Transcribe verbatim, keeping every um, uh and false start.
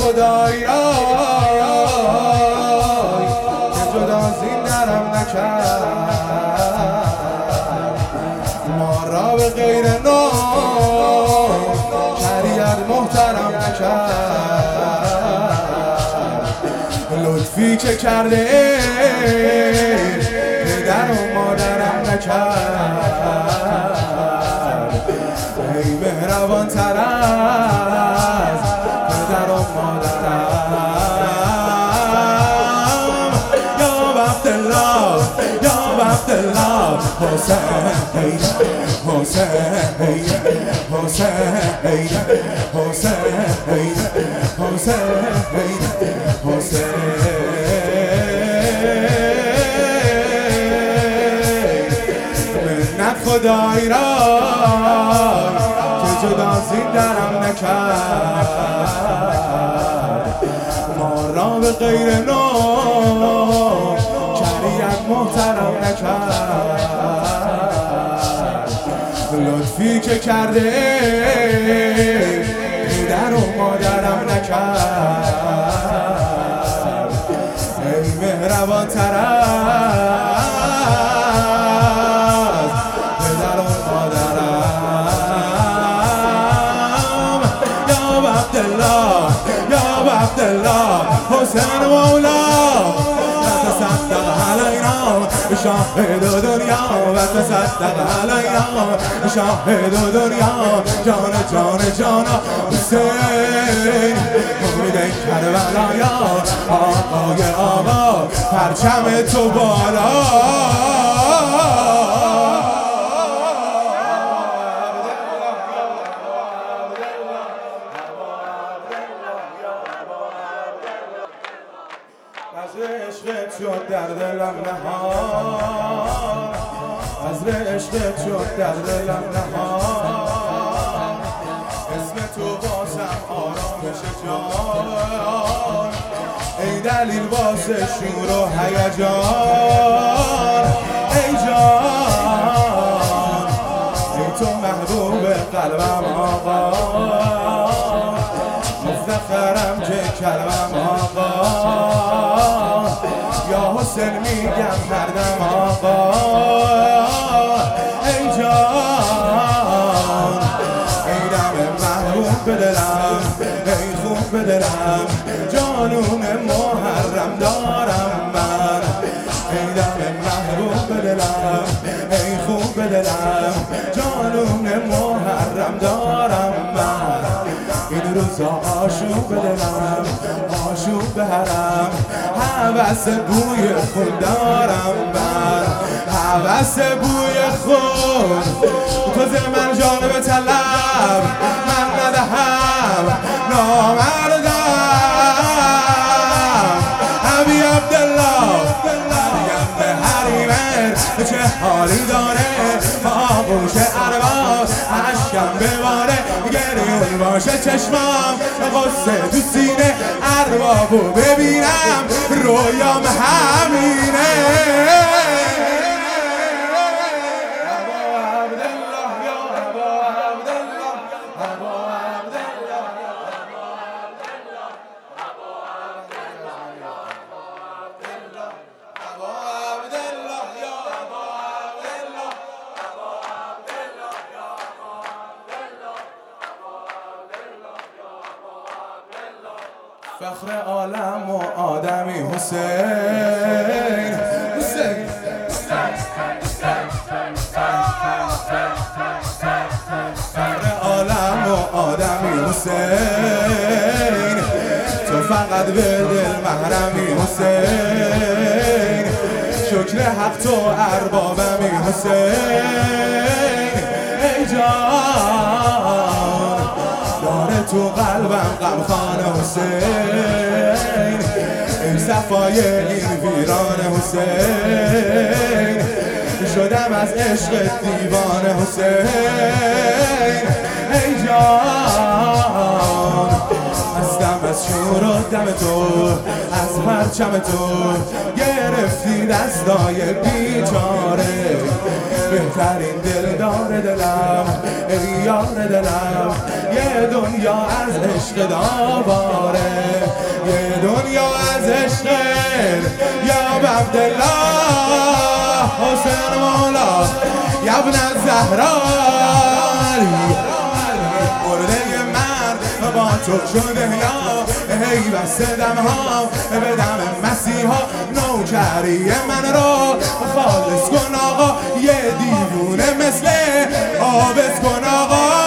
خدای را که جدا زین درم نکرد، ما را به غیر نام شریعت محترم نکرد. لطفی که کرده پدر و مادرم نکرد، ای مهربان تر از پدر و مادرم. یا عبدالله یا عبدالله حسین حسین حسین حسین حسین حسین منت خدای را که جدا زین درم نکرد، ما را به غیر نام شریعت محترم نکرد. لطفی که کرده پدر و مادرم نکرد، ای مهربان تر از پدر و مادرم. یا عبدالله یا عبدالله حسین مولا تصدق علینا شاهد دنیا و تصدق علینا شاهد دنیا. جان جان جان حسین امید کربلایا، آقای آقا پرچم تو بالا. از عشقت شد در دلم نهان، از عشقت شد در دلم نهان. اسم تو بازم آرامش جان، ای دلیل واسه شور و هیجان. ای جان ای تو محبوب قلبم آقا، مفتخرم که کلمم آقا. یا حسین میگم هر دم آقا. ای جان ای دم محبوب به دلم، ای خوب به دلم، جانون محرم دارم من. ای دم محبوب به دلم، ای خوب به دلم، جانون محرم دارم من. این روزا آشوب به دلم، آشوب به حرم، هوس بوی خون دارم من. هوس بوی خون تو ز من جانب طلب، من ندهم نامردم. ابی عبدالله مریم به حریمت چه حالی داره، آغوش ارباب عشقم بباره. گریون باشه چشمام غصه تو سینه، اربابو ببینم رویام همینه. فخر عالم و آدمی حسین حسین فخر عالم و آدمی حسین، تو فقط به دل محرمی حسین. شکر حق تو اربابمی حسین. ای جان داره تو قلبم غمخوان حسین، ای صفای این ویران حسین. شدم از عشق دیوان حسین. ای جان هستم از شور و دم تو، از پرچم تو گرفتی دستای بیچاره. بهترین دلدار دلم ای یار دلم، یه دنیا از عشق داواره، یه دنیا از عشق یا عبدالله حسین مولا یا ابن الزهرا. مرده من با تو شده یا هی بسته دمها به دم مسیحا. نوکری من رو خالص کن آقا، یه دیوونه مثل آبت کن آقا.